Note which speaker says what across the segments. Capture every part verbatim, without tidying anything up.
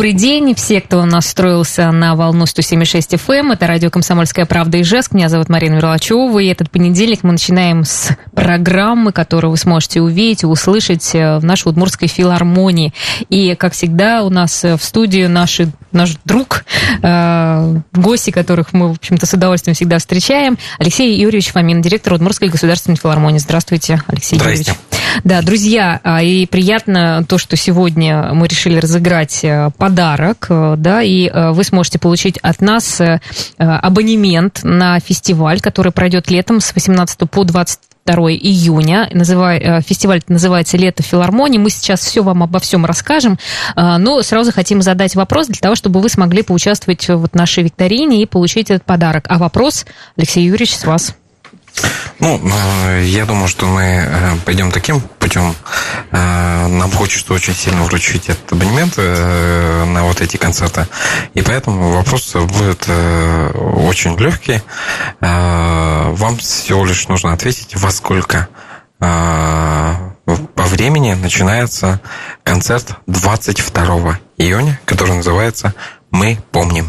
Speaker 1: Добрый день, все, кто настроился на волну сто семь и шесть эф эм. Это радио «Комсомольская правда» Ижевск. Меня зовут Марина Мерлачева. И этот понедельник мы начинаем с программы, которую вы сможете увидеть и услышать в нашей Удмуртской филармонии. И, как всегда, у нас в студии наши, наш друг, э, гости, которых мы, в общем-то, с удовольствием всегда встречаем, Алексей Юрьевич Фомин, директор Удмуртской государственной филармонии. Здравствуйте, Алексей Юрьевич. Да, друзья, и приятно то, что сегодня мы решили разыграть подарок, да, и вы сможете получить от нас абонемент на фестиваль, который пройдет летом с восемнадцатого по двадцать второе июня. Фестиваль называется «Лето филармонии». Мы сейчас все вам обо всем расскажем, но сразу хотим задать вопрос для того, чтобы вы смогли поучаствовать в нашей викторине и получить этот подарок. А вопрос, Алексей Юрьевич, с вас.
Speaker 2: Ну, я думаю, что мы пойдем таким путем. Нам хочется очень сильно вручить этот абонемент на вот эти концерты. И поэтому вопрос будет очень легкий. Вам всего лишь нужно ответить, во сколько по времени начинается концерт двадцать второго июня, который называется «Мы помним».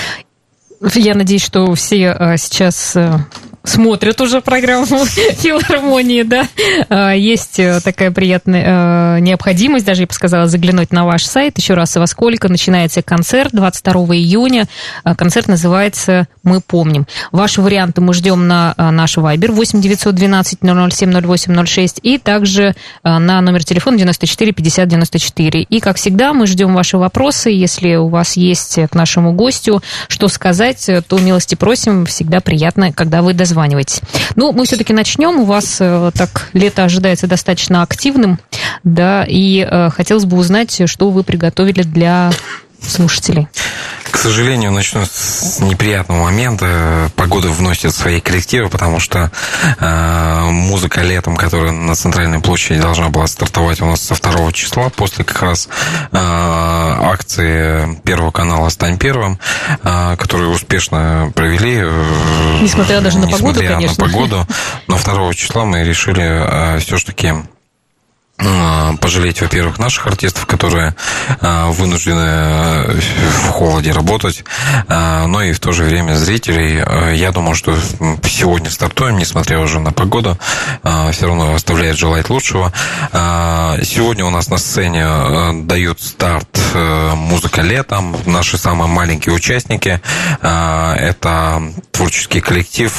Speaker 1: Я надеюсь, что все сейчас смотрят уже программу филармонии, да. Есть такая приятная необходимость, даже я бы сказала, заглянуть на ваш сайт еще раз, во сколько начинается концерт двадцать второго июня. Концерт называется «Мы помним». Ваши варианты мы ждем на наш вайбер восемь девятьсот двенадцать ноль ноль семь ноль восемь ноль шесть и также на номер телефона девяносто четыре пятьдесят девяносто четыре. И, как всегда, мы ждем ваши вопросы. Если у вас есть к нашему гостю что сказать, то милости просим. Всегда приятно, когда вы дозвонитесь. Званивайтесь. Ну, мы все-таки начнем. У вас так лето ожидается достаточно активным, да, и э, хотелось бы узнать, что вы приготовили для слушателей.
Speaker 2: К сожалению, начну с неприятного момента. Погода вносит свои коррективы, потому что э, музыка летом, которая на Центральной площади должна была стартовать у нас со второго числа, после как раз э, акции Первого канала «Стань первым», э, которые успешно провели. Э,
Speaker 1: несмотря даже на погоду, конечно.
Speaker 2: Несмотря на погоду, но второго числа мы решили э, все-таки пожалеть, во-первых, наших артистов, которые вынуждены в холоде работать, но и в то же время зрителей. Я думаю, что сегодня стартуем, несмотря уже на погоду, все равно оставляет желать лучшего. Сегодня у нас на сцене дают старт «Музыка летом». Наши самые маленькие участники – это творческий коллектив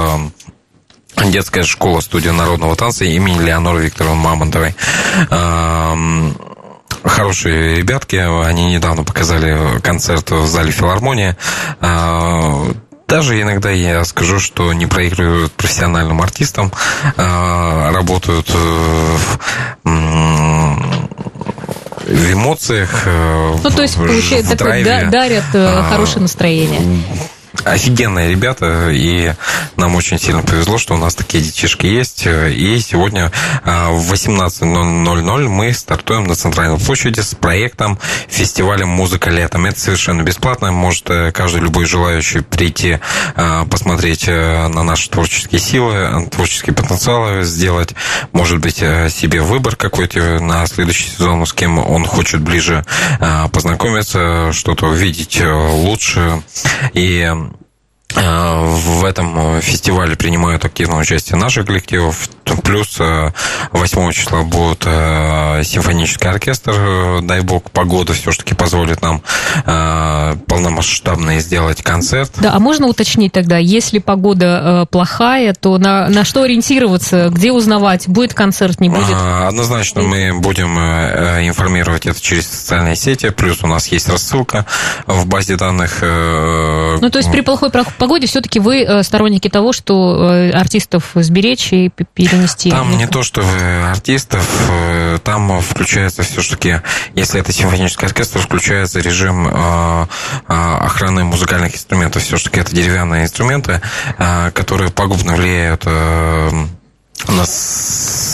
Speaker 2: детская школа студия народного танца имени Леоноры Викторовны Мамонтовой. Хорошие ребятки, они недавно показали концерт в зале филармонии. Даже иногда я скажу, что не проигрывают профессиональным артистам, работают в в эмоциях,
Speaker 1: ну, то есть, получается,
Speaker 2: в драйве.
Speaker 1: Такое, дарят хорошее настроение.
Speaker 2: Офигенные ребята, и нам очень сильно повезло, что у нас такие детишки есть. И сегодня в восемнадцать ноль ноль мы стартуем на Центральной площади с проектом фестиваля «Музыка летом». Это совершенно бесплатно. Может каждый любой желающий прийти посмотреть на наши творческие силы, творческие потенциалы, сделать, может быть, себе выбор какой-то на следующий сезон, с кем он хочет ближе познакомиться, что-то увидеть лучше. И в этом фестивале принимают активное участие наши коллективы. Плюс восьмого числа будет симфонический оркестр. Дай бог, погода все-таки позволит нам полномасштабно сделать концерт.
Speaker 1: Да, а можно уточнить тогда, если погода плохая, то на, на что ориентироваться, где узнавать, будет концерт, не будет?
Speaker 2: Однозначно мы будем информировать это через социальные сети. Плюс у нас есть рассылка в базе данных.
Speaker 1: Ну, то есть при плохой погоде все-таки вы сторонники того, что артистов сберечь и перенести?
Speaker 2: Там не то, что артистов, там включается все-таки, если это симфонический оркестр, включается режим охраны музыкальных инструментов. Все-таки это деревянные инструменты, которые пагубно влияют на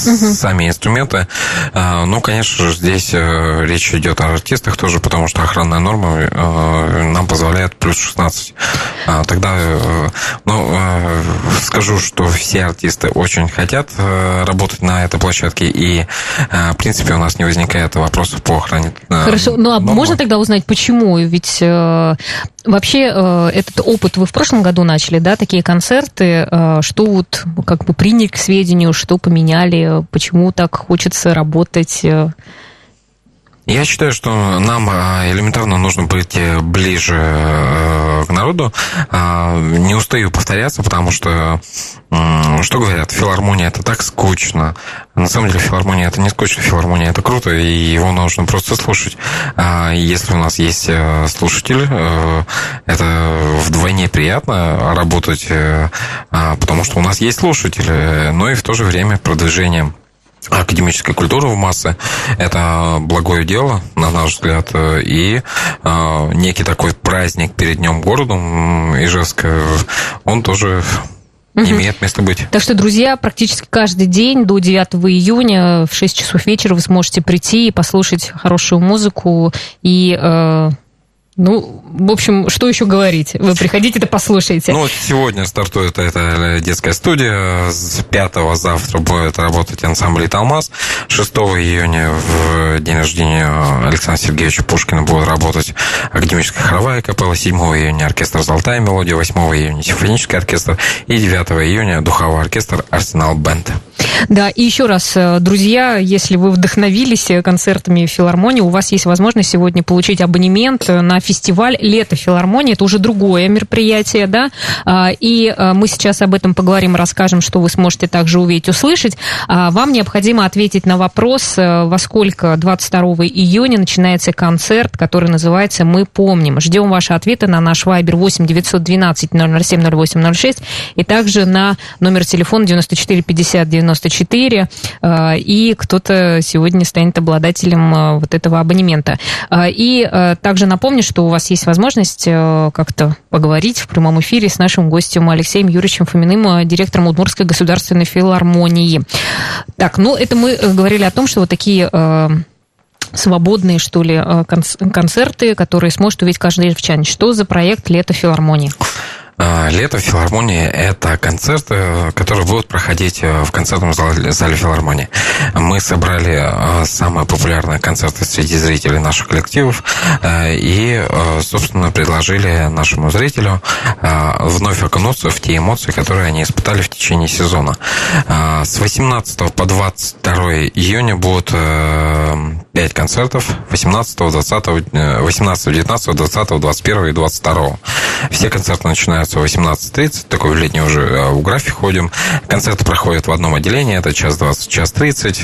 Speaker 2: угу. сами инструменты. Ну, конечно же, здесь речь идет о артистах тоже, потому что охранная норма нам позволяет плюс шестнадцать. Тогда, ну, скажу, что все артисты очень хотят работать на этой площадке, и, в принципе, у нас не возникает вопросов по охране.
Speaker 1: Хорошо, ну а нормы. Можно тогда узнать, почему? Ведь э, вообще э, этот опыт вы в прошлом году начали, да, такие концерты, э, что вот как бы приняли к сведению, что поменяли, почему так хочется работать? Э...
Speaker 2: Я считаю, что нам элементарно нужно быть ближе к народу. Не устаю повторяться, потому что, что говорят, филармония — это так скучно. На самом деле филармония — это не скучно, филармония — это круто, и его нужно просто слушать. Если у нас есть слушатель, это вдвойне приятно работать, потому что у нас есть слушатели, но и в то же время продвижение академической культуры в массы – это благое дело, на наш взгляд, и э, некий такой праздник перед Днем города Ижевска, он тоже угу. имеет место быть.
Speaker 1: Так что, друзья, практически каждый день до девятого июня в шесть часов вечера вы сможете прийти и послушать хорошую музыку и... Э... Ну, в общем, что еще говорить? Вы приходите, да послушайте.
Speaker 2: Ну, вот сегодня стартует эта детская студия. С пятого завтра будет работать ансамбль «Талмаз». шестого июня, в день рождения Александра Сергеевича Пушкина, будет работать академическая хоровая капелла. седьмого июня оркестр «Золотая мелодия». восьмого июня симфонический оркестр. И девятого июня духовой оркестр «Арсенал Бенд».
Speaker 1: Да, и еще раз, друзья, если вы вдохновились концертами филармонии, у вас есть возможность сегодня получить абонемент на фестиваль «Лето филармонии». Это уже другое мероприятие, да, и мы сейчас об этом поговорим, расскажем, что вы сможете также увидеть, услышать. Вам необходимо ответить на вопрос, во сколько двадцать второго июня начинается концерт, который называется «Мы помним». Ждем ваши ответы на наш вайбер восемь девятьсот двенадцать ноль ноль семь ноль восемь ноль шесть и также на номер телефона девяносто четыре пятьдесят девяносто четыре, и кто-то сегодня станет обладателем вот этого абонемента. И также напомню, что у вас есть возможность как-то поговорить в прямом эфире с нашим гостем Алексеем Юрьевичем Фоминым, директором Удмуртской государственной филармонии. Так, ну это мы говорили о том, что вот такие свободные, что ли, концерты, которые сможет увидеть каждый ижевчанин. Что за проект «Лето филармонии»?
Speaker 2: «Лето филармонии» — это концерты, которые будут проходить в концертном зале, зале филармонии. Мы собрали самые популярные концерты среди зрителей наших коллективов и, собственно, предложили нашему зрителю вновь окунуться в те эмоции, которые они испытали в течение сезона. С восемнадцатого по двадцать второго июня будут пять концертов: восемнадцатого, двадцатого, восемнадцатого, девятнадцатого, двадцатого, двадцать первого и двадцать второго. Все концерты начинаются в восемнадцать тридцать, такой в летний уже в график ходим. Концерты проходят в одном отделении, это час двадцать, час тридцать,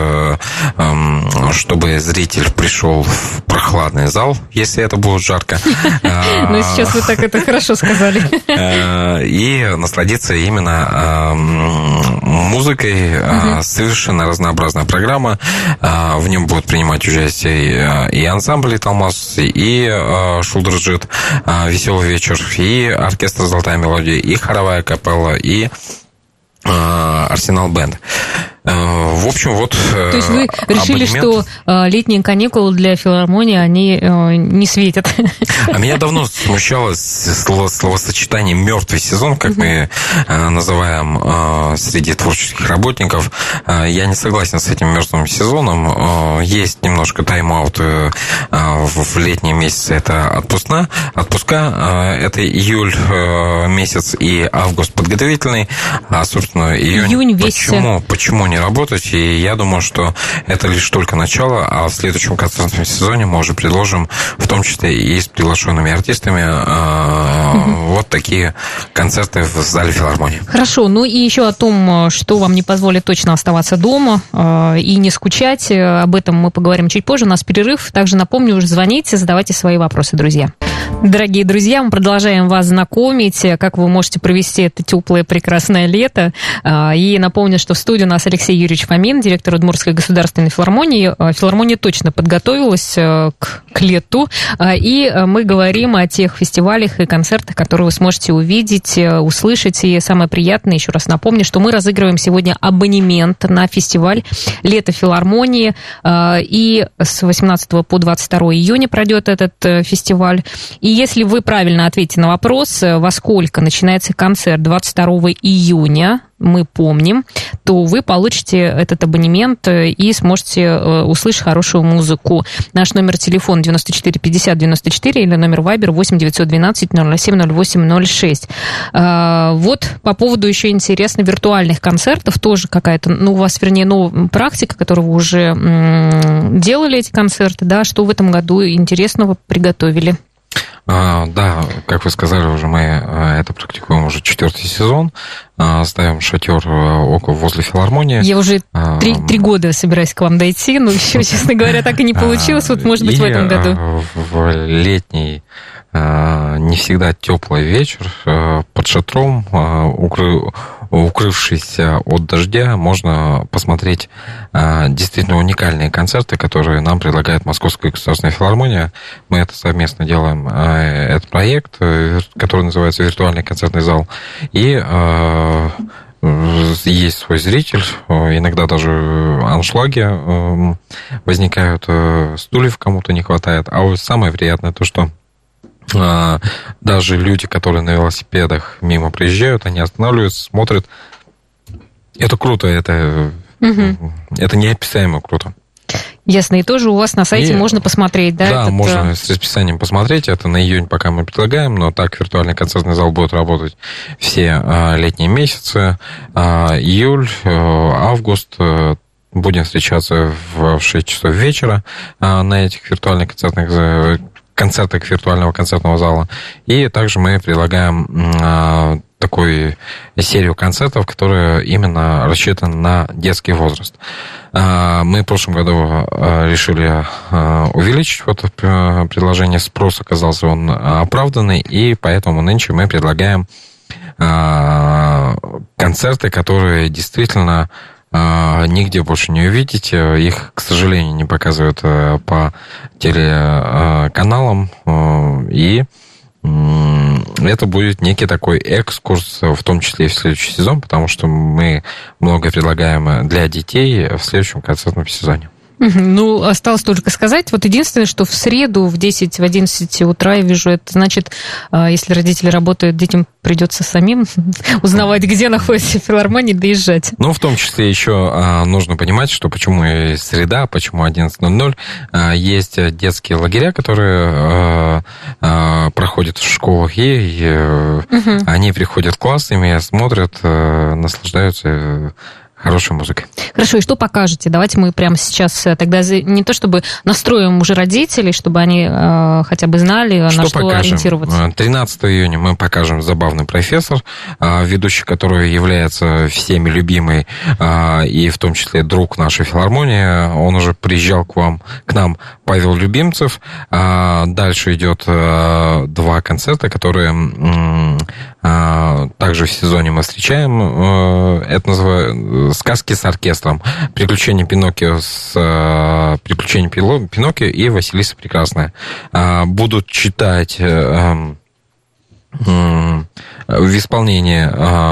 Speaker 2: чтобы зритель пришел в прохладный зал, если это будет жарко.
Speaker 1: Ну, сейчас вы так это хорошо сказали.
Speaker 2: И насладиться именно музыкой. Совершенно разнообразная программа. В нем будут принимать участие и ансамбль «Талмаз», и «Шулдырджит», «Веселый вечер», и оркестр «Золотая мелодия», и хоровая капелла, и «Арсенал Бенд». В общем, вот...
Speaker 1: То есть вы решили, абонемент... что летние каникулы для филармонии, они не светят?
Speaker 2: А меня давно смущало слово, словосочетание «мертвый сезон», как угу. мы называем среди творческих работников. Я не согласен с этим мертвым сезоном. Есть немножко тайм-аут в летние месяцы. Это отпуска. отпуска. Это июль месяц и август подготовительный. А, собственно, июнь.
Speaker 1: Июнь весь...
Speaker 2: Почему? Почему не работать? И я думаю, что это лишь только начало, а в следующем концертном сезоне мы уже предложим, в том числе и с приглашенными артистами, угу. вот такие концерты в зале филармонии.
Speaker 1: Хорошо, ну и еще о том, что вам не позволит точно оставаться дома и не скучать, об этом мы поговорим чуть позже, у нас перерыв. Также напомню, уже звоните, задавайте свои вопросы, друзья. Дорогие друзья, мы продолжаем вас знакомить, как вы можете провести это теплое прекрасное лето. И напомню, что в студии у нас Алексей Юрьевич Фомин, директор Удмуртской государственной филармонии. Филармония точно подготовилась к, к лету. И мы говорим о тех фестивалях и концертах, которые вы сможете увидеть, услышать. И самое приятное, еще раз напомню, что мы разыгрываем сегодня абонемент на фестиваль «Лето филармонии». И с восемнадцатого по двадцать второе июня пройдет этот фестиваль. И если вы правильно ответите на вопрос, во сколько начинается концерт двадцать второго июня, мы помним, то вы получите этот абонемент и сможете услышать хорошую музыку. Наш номер телефона девяносто четыре пятьдесят девяносто четыре или номер Вайбер восемь девятьсот двенадцать ноль семь ноль восемь ноль шесть. Вот по поводу еще интересно виртуальных концертов, тоже какая-то, ну, у вас, вернее, новая практика, которую вы уже делали эти концерты, да, что в этом году интересного приготовили?
Speaker 2: А, да, как вы сказали, уже мы это практикуем уже четвертый сезон. Ставим шатер около возле филармонии.
Speaker 1: Я уже три, три года собираюсь к вам дойти, но еще, честно говоря, так и не получилось. Вот, может быть, и в этом году.
Speaker 2: В летний, не всегда теплый вечер под шатром, укры... укрывшись от дождя, можно посмотреть действительно уникальные концерты, которые нам предлагает Московская государственная филармония. Мы это совместно делаем, этот проект, который называется «Виртуальный концертный зал». И есть свой зритель, иногда даже аншлаги возникают, стульев кому-то не хватает. А вот самое приятное то, что даже люди, которые на велосипедах мимо проезжают, они останавливаются, смотрят. Это круто, это, угу. это неописуемо круто.
Speaker 1: Ясно, и тоже у вас на сайте и, можно посмотреть, да?
Speaker 2: Да,
Speaker 1: этот...
Speaker 2: можно с расписанием посмотреть. Это на июнь пока мы предлагаем, но так виртуальный концертный зал будет работать все а, летние месяцы. А, июль, а, август. А, будем встречаться в шесть часов вечера а, на этих виртуальных концертных концертах виртуального концертного зала. И также мы предлагаем а, такую серию концертов, которая именно рассчитана на детский возраст. Мы в прошлом году решили увеличить вот предложение, спрос оказался он оправданный, и поэтому нынче мы предлагаем концерты, которые действительно нигде больше не увидите. Их, к сожалению, не показывают по телеканалам, и это будет некий такой экскурс, в том числе и в следующий сезон, потому что мы многое предлагаем для детей в следующем концертном сезоне.
Speaker 1: Ну, осталось только сказать, вот единственное, что в среду в десять-одиннадцать утра я вижу, это значит, если родители работают, детям придется самим узнавать, где находится филармония, доезжать.
Speaker 2: Ну, в том числе еще нужно понимать, что почему среда, почему одиннадцать ноль ноль, есть детские лагеря, которые проходят в школах, и угу. они приходят классами, смотрят, наслаждаются хорошей музыкой.
Speaker 1: Хорошо, и что покажете? Давайте мы прямо сейчас тогда не то чтобы настроим уже родителей, чтобы они э, хотя бы знали, что на что покажем? Ориентироваться.
Speaker 2: тринадцатого июня мы покажем «Забавный профессор», э, ведущий, который является всеми любимый, э, и в том числе друг нашей филармонии. Он уже приезжал к вам, к нам, Павел Любимцев. Э, дальше идет э, два концерта, которые э, также в сезоне мы встречаем. Э, это называется «Сказки с оркестром». «Приключения Пиноккио» с э, «Приключения Пиноккио» и «Василиса Прекрасная». Э, будут читать э, э, в исполнении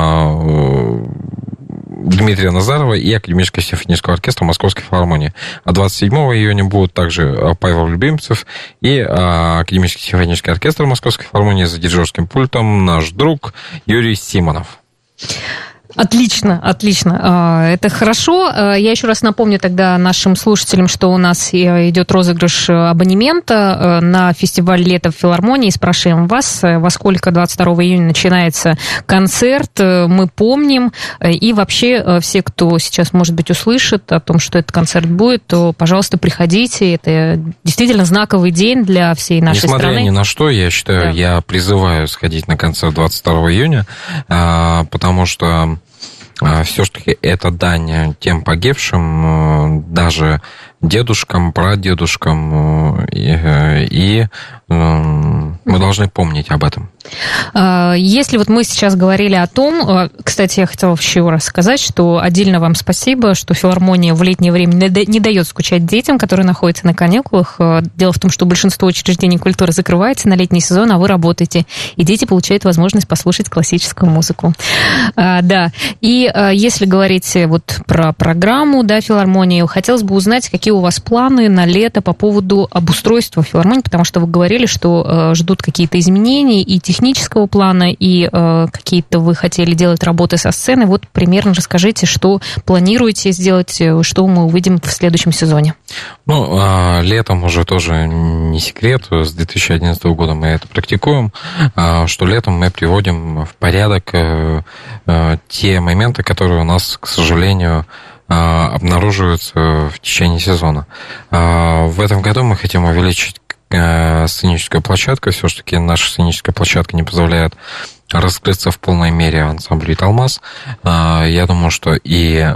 Speaker 2: э, Дмитрия Назарова и Академического симфонического оркестра Московской филармонии. А двадцать седьмого июня будут также Павел Любимцев и Академический симфонический оркестр Московской филармонии за дирижерским пультом наш друг Юрий Симонов.
Speaker 1: Отлично, отлично. Это хорошо. Я еще раз напомню тогда нашим слушателям, что у нас идет розыгрыш абонемента на фестиваль «Лето в филармонии». Спрашиваем вас, во сколько двадцать второго июня начинается концерт. Мы помним. И вообще все, кто сейчас, может быть, услышит о том, что этот концерт будет, то, пожалуйста, приходите. Это действительно знаковый день для всей нашей
Speaker 2: Несмотря
Speaker 1: страны.
Speaker 2: Несмотря ни на что, я считаю, да. я призываю сходить на концерт двадцать второго июня, потому что все-таки это дань тем погибшим, даже дедушкам, прадедушкам, и, и Мы должны помнить об этом.
Speaker 1: Если вот мы сейчас говорили о том, кстати, я хотела еще раз сказать, что отдельно вам спасибо, что филармония в летнее время не дает скучать детям, которые находятся на каникулах. Дело в том, что большинство учреждений культуры закрывается на летний сезон, а вы работаете, и дети получают возможность послушать классическую музыку. Да, и если говорить вот про программу, да, филармонии, хотелось бы узнать, какие у вас планы на лето по поводу обустройства филармонии, потому что вы говорили, что ждут какие-то изменения и технического плана, и э, какие-то вы хотели делать работы со сцены. Вот примерно расскажите, что планируете сделать, что мы увидим в следующем сезоне.
Speaker 2: Ну, а, летом уже тоже не секрет, с две тысячи одиннадцатого года мы это практикуем, а, что летом мы приводим в порядок а, а, те моменты, которые у нас, к сожалению, обнаруживаются в течение сезона. А, в этом году мы хотим увеличить сценическая площадка. Все-таки наша сценическая площадка не позволяет раскрыться в полной мере ансамблю «Италмас». Я думаю, что и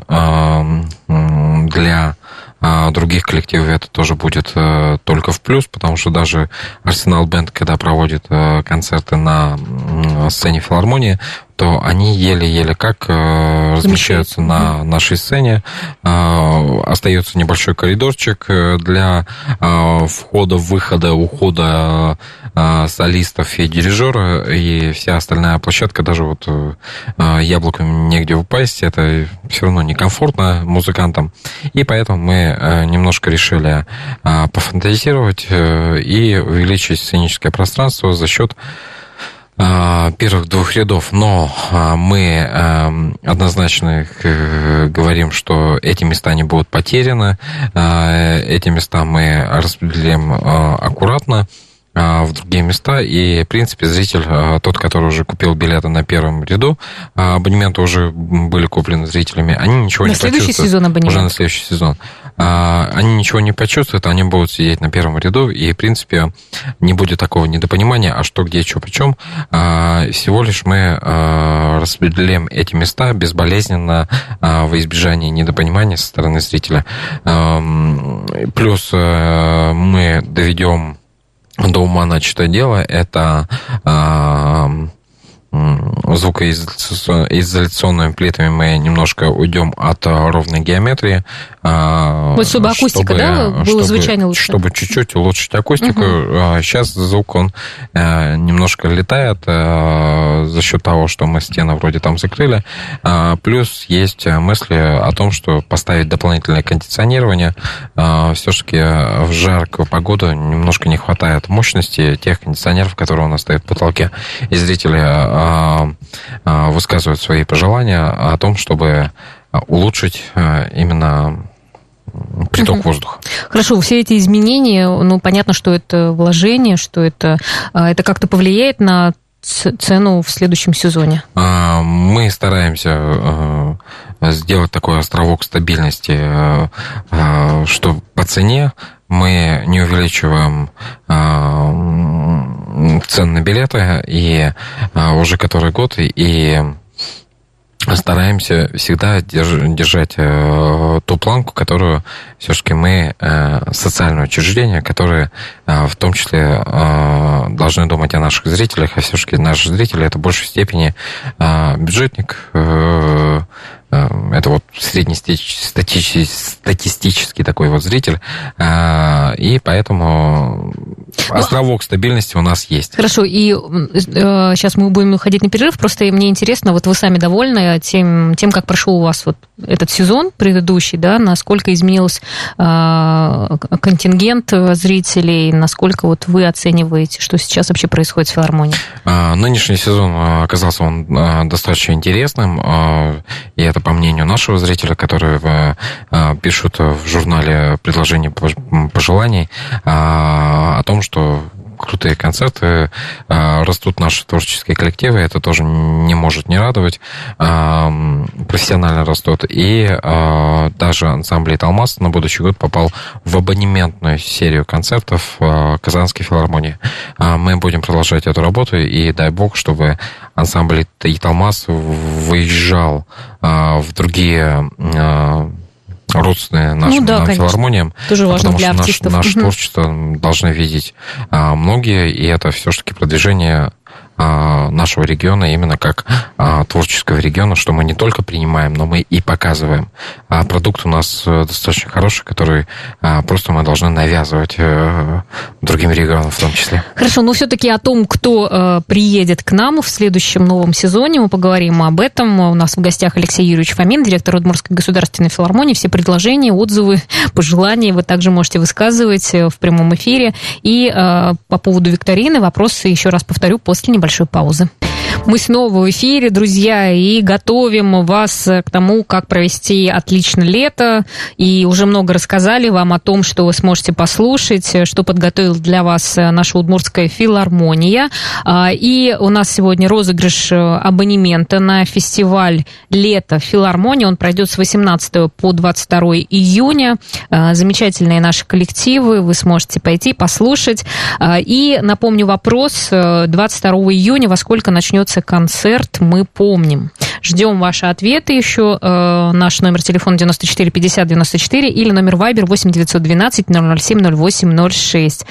Speaker 2: для других коллективов это тоже будет только в плюс, потому что даже Арсенал Бэнд, когда проводит концерты на сцене филармонии, то они еле-еле как размещаются на нашей сцене. Остается небольшой коридорчик для входа-выхода, ухода солистов и дирижера, и вся остальная площадка, даже вот яблоком негде упасть, это все равно некомфортно музыкантам. И поэтому мы немножко решили пофантазировать и увеличить сценическое пространство за счет первых двух рядов, но мы однозначно говорим, что эти места не будут потеряны, эти места мы распределим аккуратно в другие места, и, в принципе, зритель, тот, который уже купил билеты на первом ряду, абонементы уже были куплены зрителями, они ничего
Speaker 1: на
Speaker 2: не почувствуют.
Speaker 1: На следующий сезон абонемент?
Speaker 2: Уже на следующий сезон. Они ничего не почувствуют, они будут сидеть на первом ряду, и, в принципе, не будет такого недопонимания, а что, где, что, почем. Всего лишь мы распределим эти места безболезненно во избежание недопонимания со стороны зрителя. Плюс мы доведем до ума начатое дело, это э, звукоизоляционными плитами мы немножко уйдем от ровной геометрии. Э,
Speaker 1: вот чтобы акустика, чтобы, да, было звучание лучше?
Speaker 2: Чтобы чуть-чуть улучшить акустику. Uh-huh. Сейчас звук, он э, немножко летает э, за счет того, что мы стены вроде там закрыли. Э, плюс есть мысли о том, что поставить дополнительное кондиционирование. Э, все-таки в жаркую погоду немножко не хватает мощности тех кондиционеров, которые у нас стоят в потолке. И зрители э, э, высказывают свои пожелания о том, чтобы улучшить э, именно приток uh-huh. воздуха.
Speaker 1: Хорошо, все эти изменения, ну, понятно, что это вложение, что это, это как-то повлияет на цену в следующем сезоне?
Speaker 2: Мы стараемся сделать такой островок стабильности, что по цене мы не увеличиваем цены на билеты, и уже который год, и стараемся всегда держать ту планку, которую все-таки мы, социальное учреждение, которые в том числе должны думать о наших зрителях, а все-таки наши зрители это в большей степени бюджетник, это вот среднестатистический такой вот зритель, и поэтому островок стабильности у нас есть.
Speaker 1: Хорошо, и сейчас мы будем уходить на перерыв, просто мне интересно, вот вы сами довольны тем, тем как прошел у вас вот этот сезон предыдущий, да, насколько изменился контингент зрителей, насколько вот вы оцениваете, что сейчас вообще происходит в филармонии?
Speaker 2: Нынешний сезон оказался он достаточно интересным, и это по мнению нашего зрителя, которые пишут в журнале предложения пожеланий о том, что крутые концерты, растут наши творческие коллективы, это тоже не может не радовать, профессионально растут. И даже ансамбль «Италмас» на будущий год попал в абонементную серию концертов Казанской филармонии. Мы будем продолжать эту работу, и дай бог, чтобы ансамбль «Италмас» выезжал в другие родственные нашим
Speaker 1: ну, да,
Speaker 2: нам филармониям.
Speaker 1: Тоже важно для
Speaker 2: потому
Speaker 1: артистов.
Speaker 2: что наш, наше
Speaker 1: угу.
Speaker 2: творчество должны видеть а, многие, и это все-таки продвижение нашего региона именно как а, творческого региона, что мы не только принимаем, но мы и показываем. А продукт у нас достаточно хороший, который а, просто мы должны навязывать а, другим регионам в том числе.
Speaker 1: Хорошо, но все-таки о том, кто а, приедет к нам в следующем новом сезоне, мы поговорим об этом. У нас в гостях Алексей Юрьевич Фомин, директор Удмуртской государственной филармонии. Все предложения, отзывы, пожелания вы также можете высказывать в прямом эфире. И а, по поводу викторины вопросы, еще раз повторю, после небольшой паузы. Мы снова в эфире, друзья, и готовим вас к тому, как провести отлично лето. И уже много рассказали вам о том, что вы сможете послушать, что подготовила для вас наша Удмуртская филармония. И у нас сегодня розыгрыш абонемента на фестиваль «Лето филармонии». Он пройдет с восемнадцатого по двадцать второе июня. Замечательные наши коллективы, вы сможете пойти послушать. И напомню вопрос, двадцать второго июня во сколько начнется концерт, мы помним. Ждем ваши ответы еще. Э, наш номер телефона девяносто четыре пятьдесят девяносто четыре или номер Вайбер восемь девятьсот двенадцать ноль ноль семь ноль восемь ноль шесть.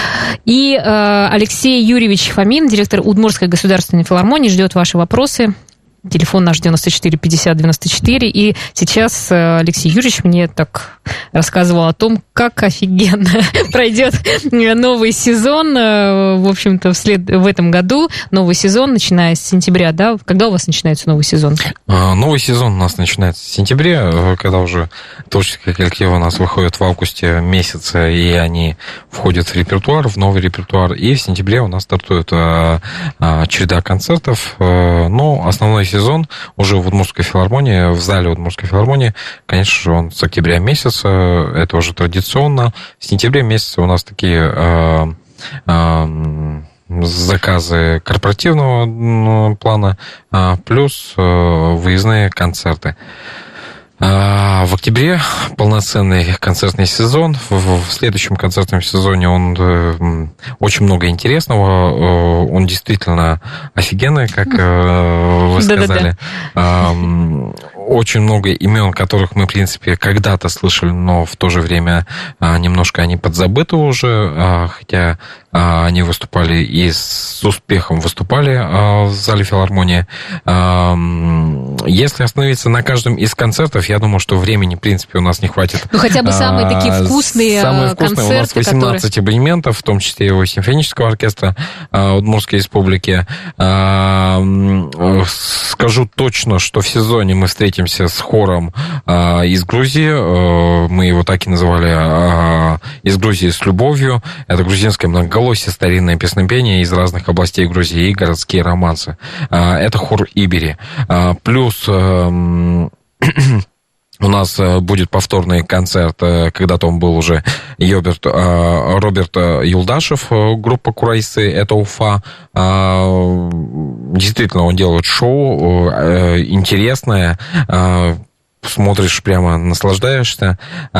Speaker 1: И э, Алексей Юрьевич Фомин, директор Удмуртской государственной филармонии, ждет ваши вопросы. Телефон наш девяносто четыре пятьдесят девяносто четыре. И сейчас Алексей Юрьевич мне так рассказывал о том, как офигенно пройдет новый сезон. В общем-то, вслед, в этом году новый сезон, начиная с сентября, да? Когда у вас начинается новый сезон?
Speaker 2: Новый сезон у нас начинается в сентябре, когда уже творческие коллективы у нас выходят в августе месяце, и они входят в репертуар, в новый репертуар. И в сентябре у нас стартует череда концертов. Но основной сезон уже в Удмуртской филармонии, в зале Удмуртской филармонии, конечно же, он с октября месяца, это уже традиционно. В сентябре месяце у нас такие э, э, заказы корпоративного плана, э, плюс э, выездные концерты. В октябре полноценный концертный сезон. В следующем концертном сезоне он очень много интересного. Он действительно офигенный, как вы сказали. Да-да-да. Очень много имен, которых мы, в принципе, когда-то слышали, но в то же время немножко они подзабыты уже, хотя они выступали и с успехом выступали в зале филармонии. Если остановиться на каждом из концертов, я думаю, что времени, в принципе, у нас не хватит.
Speaker 1: Ну, хотя бы самые а, такие вскусные
Speaker 2: самые вкусные
Speaker 1: концерты,
Speaker 2: у нас восемнадцать которые... абонементов, в том числе и у симфонического оркестра а, Удмуртской республики. А, скажу точно, что в сезоне мы встретимся с хором а, из Грузии. А, мы его так и называли а, «Из Грузии с любовью». Это грузинское многоголосие, старинное песнопение из разных областей Грузии и городские романсы. А, это хор Ибери. А, плюс... А, у нас будет повторный концерт, когда-то он был уже Йоберт, Роберт Юлдашев, группа Курайсы, это Уфа. Действительно, он делает шоу интересное, смотришь прямо, наслаждаешься.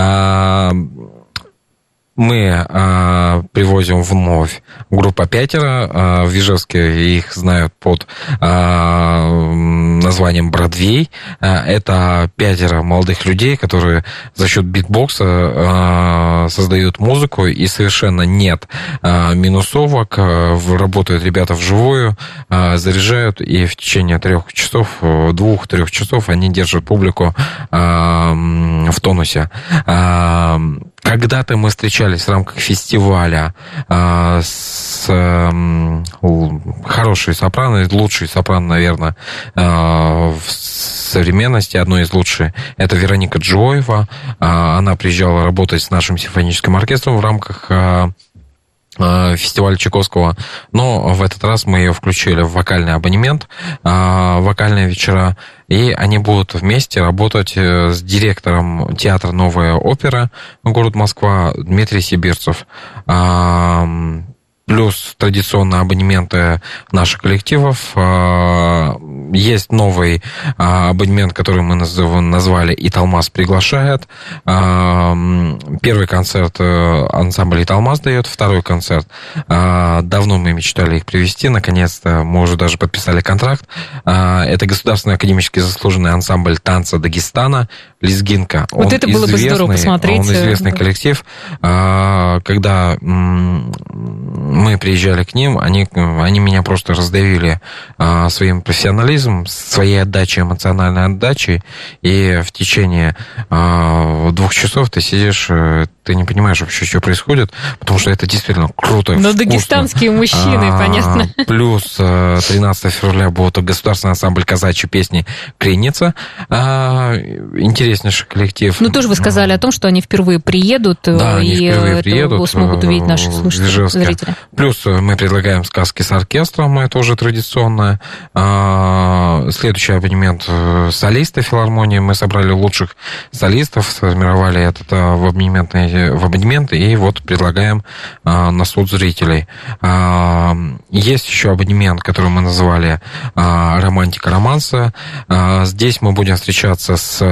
Speaker 2: Мы э, привозим вновь группа «Пятеро». Э, в Ижевске их знают под э, названием «Бродвей». Э, это пятеро молодых людей, которые за счет битбокса э, создают музыку, и совершенно нет э, минусовок. Э, работают ребята вживую, э, заряжают, и в течение трех часов, двух-трех часов они держат публику э, в тонусе. Э, Когда-то мы встречались в рамках фестиваля э, с э, хорошей сопрано, лучшей сопрано, наверное, э, в современности, одной из лучших, это Вероника Джоева. Э, она приезжала работать с нашим симфоническим оркестром в рамках э, фестиваля Чайковского, но в этот раз мы ее включили в вокальный абонемент, вокальные вечера, и они будут вместе работать с директором театра «Новая опера» город Москва Дмитрий Сибирцев. Плюс традиционные абонементы наших коллективов. есть новый абонемент, который мы назвали «Италмас приглашает». Первый концерт ансамбль «Италмас» дает, второй концерт. Давно мы мечтали их привести, наконец-то мы уже даже подписали контракт. Это государственный академически заслуженный ансамбль танца Дагестана «Лезгинка».
Speaker 1: Вот он это было бы здорово посмотреть.
Speaker 2: Он известный коллектив. Когда мы приезжали к ним, они, они меня просто раздавили своим профессионализмом, своей отдачей, эмоциональной отдачей, и в течение двух часов ты сидишь, ты не понимаешь вообще, что происходит, потому что это действительно круто,
Speaker 1: но вкусно. Дагестанские мужчины, а, понятно.
Speaker 2: Плюс тринадцатого февраля будет государственный ансамбль казачьей песни «Креница». А, интереснейший коллектив.
Speaker 1: Ну, тоже вы сказали о том, что они впервые приедут,
Speaker 2: да,
Speaker 1: и
Speaker 2: они впервые приедут,
Speaker 1: смогут увидеть наших слушателей, зрителей.
Speaker 2: Плюс мы предлагаем сказки с оркестром, это уже традиционное. А, следующий абонемент солисты филармонии. Мы собрали лучших солистов, сформировали этот в абонементный в абонемент, и вот предлагаем а, на суд зрителей. А, есть еще абонемент, который мы назвали а, «Романтика романса». А, здесь мы будем встречаться с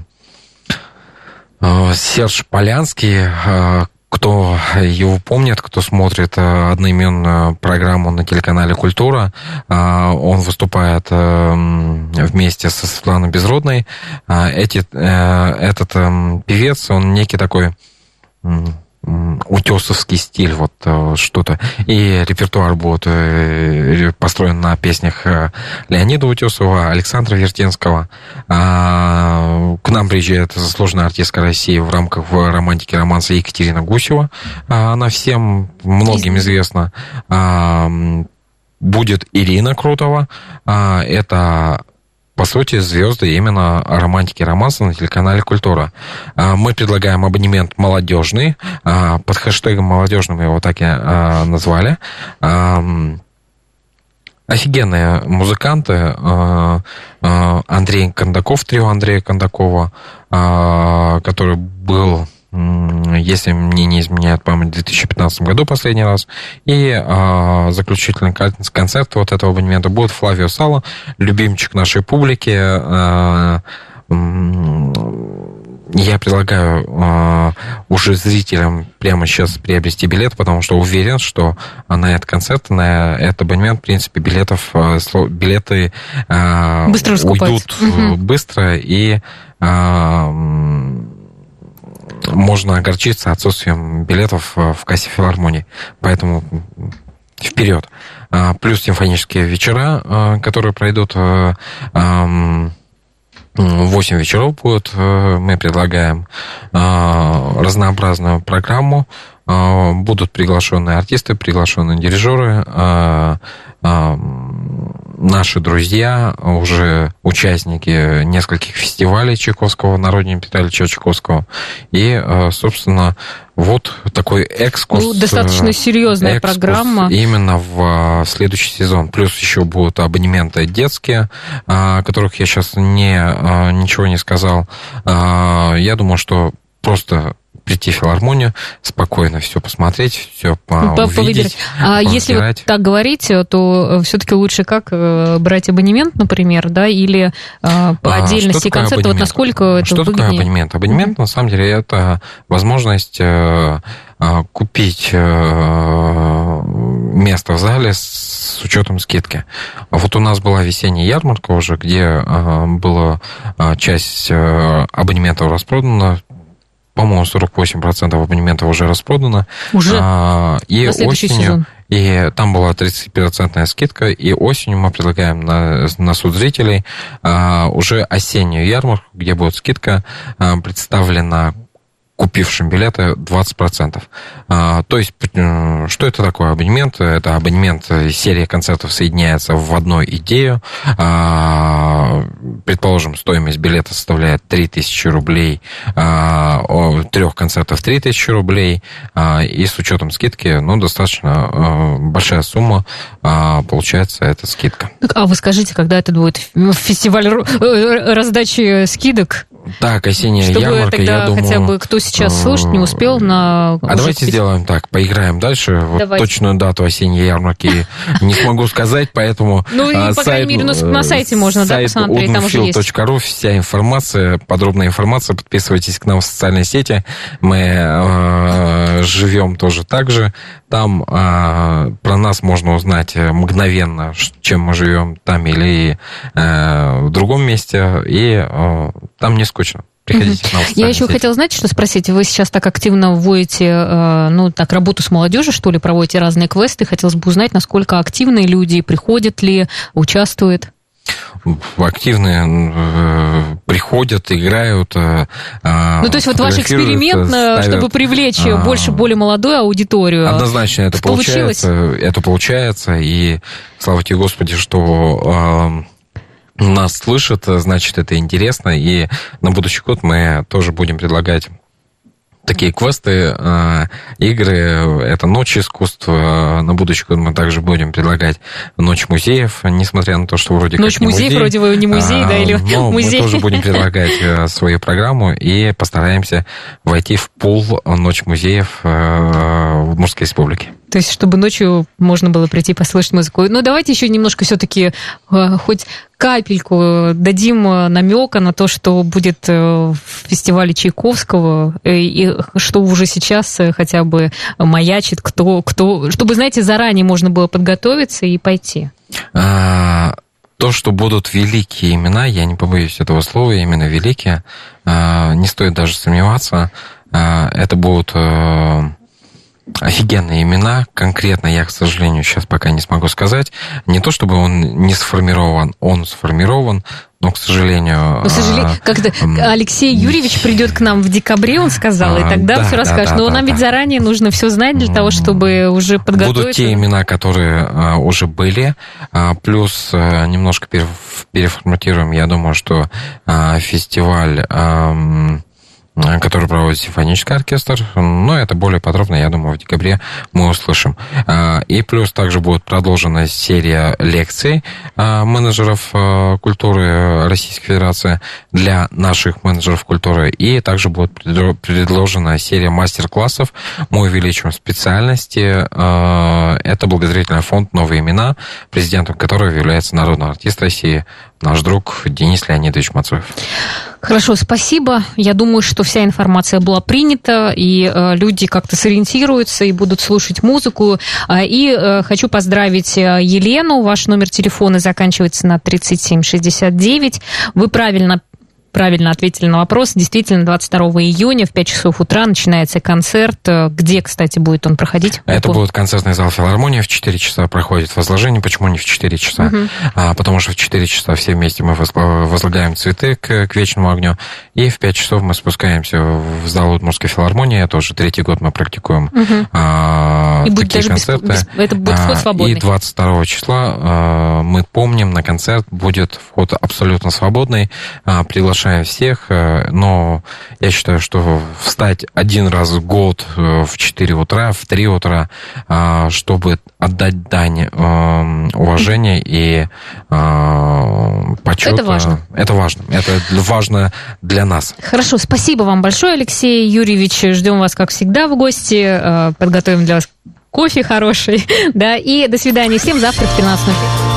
Speaker 2: а, Серж Полянский. А, кто его помнит, кто смотрит одноименную программу на телеканале «Культура», он выступает вместе со Светланой Безродной. Эти, этот певец, он некий такой утесовский стиль, вот что-то. И репертуар будет построен на песнях Леонида Утесова, Александра Вертинского. К нам приезжает заслуженная артистка России в рамках романтики романса Екатерина Гусева. Она всем, многим известна. Будет Ирина Крутова. Это, по сути, звезды именно романтики романса на телеканале «Культура». Мы предлагаем абонемент молодежный. Под хэштегом молодежный мы его так и назвали. Офигенные музыканты. Андрей Кондаков, трио Андрея Кондакова, который был, если мне не изменяет память, в две тысячи пятнадцатом году последний раз. И а, заключительный концерт вот этого абонемента будет Флавио Сало, любимчик нашей публики. А, я предлагаю а, уже зрителям прямо сейчас приобрести билет, потому что уверен, что на этот концерт, на этот абонемент, в принципе, билетов, билеты а, уйдут угу. быстро, и а, можно огорчиться отсутствием билетов в кассе филармонии. Поэтому вперед. Плюс симфонические вечера, которые пройдут. восемь вечеров будут. Мы предлагаем разнообразную программу. Будут приглашенные артисты, приглашенные дирижеры, наши друзья, уже участники нескольких фестивалей Чайковского на родине Петра Ильича Чайковского. И, собственно, вот такой экскурс.
Speaker 1: Ну, достаточно серьезная экскурс программа.
Speaker 2: Именно в следующий сезон. Плюс еще будут абонементы детские, о которых я сейчас не, ничего не сказал. Я думаю, что просто прийти в филармонию, спокойно все посмотреть, все увидеть.
Speaker 1: А если вот так говорить, то все-таки лучше как брать абонемент, например, да, или по а, отдельности концерта, вот насколько это
Speaker 2: что
Speaker 1: выгоднее?
Speaker 2: Такое абонемент? Абонемент, mm-hmm. на самом деле, это возможность купить место в зале с учетом скидки. Вот у нас была весенняя ярмарка уже, где была часть абонементов распродана. По-моему, сорок восемь процентов абонементов уже распродано.
Speaker 1: Уже?
Speaker 2: А, и
Speaker 1: на следующий
Speaker 2: осенью,
Speaker 1: сезон?
Speaker 2: И там была тридцать процентов скидка, и осенью мы предлагаем на, на суд зрителей а, уже осеннюю ярмарку, где будет скидка а, представлена купившим билеты двадцать процентов. А, то есть, что это такое абонемент? Это абонемент, серия концертов соединяется в одну идею. А, предположим, стоимость билета составляет три тысячи рублей, а, трех концертов три тысячи рублей, а, и с учетом скидки, ну, достаточно а, большая сумма а, получается эта скидка.
Speaker 1: А вы скажите, когда это будет фестиваль раздачи скидок?
Speaker 2: Так, осенняя
Speaker 1: Чтобы
Speaker 2: ярмарка,
Speaker 1: тогда
Speaker 2: я думаю...
Speaker 1: хотя бы кто сейчас слушать не успел на...
Speaker 2: А давайте сделаем так, поиграем дальше. Вот точную дату осенней ярмарки не смогу сказать, поэтому...
Speaker 1: Ну, и, по крайней мере, на сайте можно, да, посмотреть, там уже есть.
Speaker 2: сайт удмуртфилд точка ру, вся информация, подробная информация. Подписывайтесь к нам в социальные сети. Мы э, живем тоже так же. Там э, про нас можно узнать мгновенно, чем мы живем там или э, в другом месте. И э, там не скучно. Приходите к нам в социальные
Speaker 1: Я еще
Speaker 2: сети.
Speaker 1: хотела, знаете, что спросить? Вы сейчас так активно вводите, э, ну, так, работу с молодежью, что ли, проводите разные квесты. Хотелось бы узнать, насколько активные люди, приходят ли, участвуют.
Speaker 2: Активные э, приходят, играют. Э,
Speaker 1: ну, то есть вот ваш эксперимент, ставят, чтобы привлечь а, больше более молодую аудиторию.
Speaker 2: Однозначно это получилось? получается. Это получается. И слава тебе, Господи, что... Э, нас слышат, значит, это интересно, и на будущий год мы тоже будем предлагать такие квесты, игры, это ночь искусств. На будущий год мы также будем предлагать ночь музеев, несмотря на то, что вроде
Speaker 1: ночь
Speaker 2: как не
Speaker 1: музей,
Speaker 2: музей.
Speaker 1: Вроде вы не музей, а, да, или
Speaker 2: но
Speaker 1: музей.
Speaker 2: Мы тоже будем предлагать свою программу и постараемся войти в пул ночь музеев в Удмуртской республике.
Speaker 1: То есть, чтобы ночью можно было прийти послушать музыку. Ну, давайте еще немножко все-таки э, хоть капельку дадим намека на то, что будет в фестивале Чайковского, и, и что уже сейчас хотя бы маячит, кто, кто, чтобы, знаете, заранее можно было подготовиться и пойти.
Speaker 2: А, то, что будут великие имена, я не побоюсь этого слова, именно великие, а, не стоит даже сомневаться, а, это будут... А, офигенные имена, конкретно я, к сожалению, сейчас пока не смогу сказать. Не то, чтобы он не сформирован, он сформирован, но, к сожалению...
Speaker 1: К сожалению, как-то Алексей Юрьевич придет к нам в декабре, он сказал, и тогда да, все расскажет. Да, но да, нам да, ведь да. заранее нужно все знать для того, чтобы уже подготовиться.
Speaker 2: Будут те имена, которые а, уже были, а, плюс а, немножко переформатируем. Я думаю, что а, фестиваль... А, который проводит симфонический оркестр, но это более подробно, я думаю, в декабре мы услышим. И плюс также будет продолжена серия лекций менеджеров культуры Российской Федерации для наших менеджеров культуры, и также будет предложена серия мастер-классов. Мы увеличим специальности. Это благотворительный фонд «Новые имена», президентом которого является народный артист России, наш друг Денис Леонидович Мацуев.
Speaker 1: Хорошо, спасибо. Я думаю, что вся информация была принята, и э, люди как-то сориентируются и будут слушать музыку. И э, хочу поздравить Елену. Ваш номер телефона заканчивается на тридцать семь шестьдесят девять. Вы правильно... Правильно ответили на вопрос. Действительно, двадцать второго июня в пять часов утра начинается концерт. Где, кстати, будет он проходить?
Speaker 2: Это будет концертный зал филармонии. В четыре часа проходит возложение. Почему не в четыре часа? Угу. А, потому что в четыре часа все вместе мы возлагаем цветы к, к вечному огню. И в пять часов мы спускаемся в зал Удмуртской филармонии. Это уже третий год мы практикуем угу. а,
Speaker 1: и
Speaker 2: такие
Speaker 1: будет даже
Speaker 2: концерты.
Speaker 1: Без, без, это будет вход свободный.
Speaker 2: И двадцать второго числа а, мы помним, на концерт будет вход абсолютно свободный. А, приглашаем всех, но я считаю, что встать один раз в год в четыре утра, в три утра, чтобы отдать дань уважения и почета.
Speaker 1: Это важно.
Speaker 2: Это важно. Это важно для нас.
Speaker 1: Хорошо, спасибо вам большое, Алексей Юрьевич. Ждем вас, как всегда, в гости. Подготовим для вас кофе хороший. Да, и до свидания всем. Завтра в тринадцать ноль пять.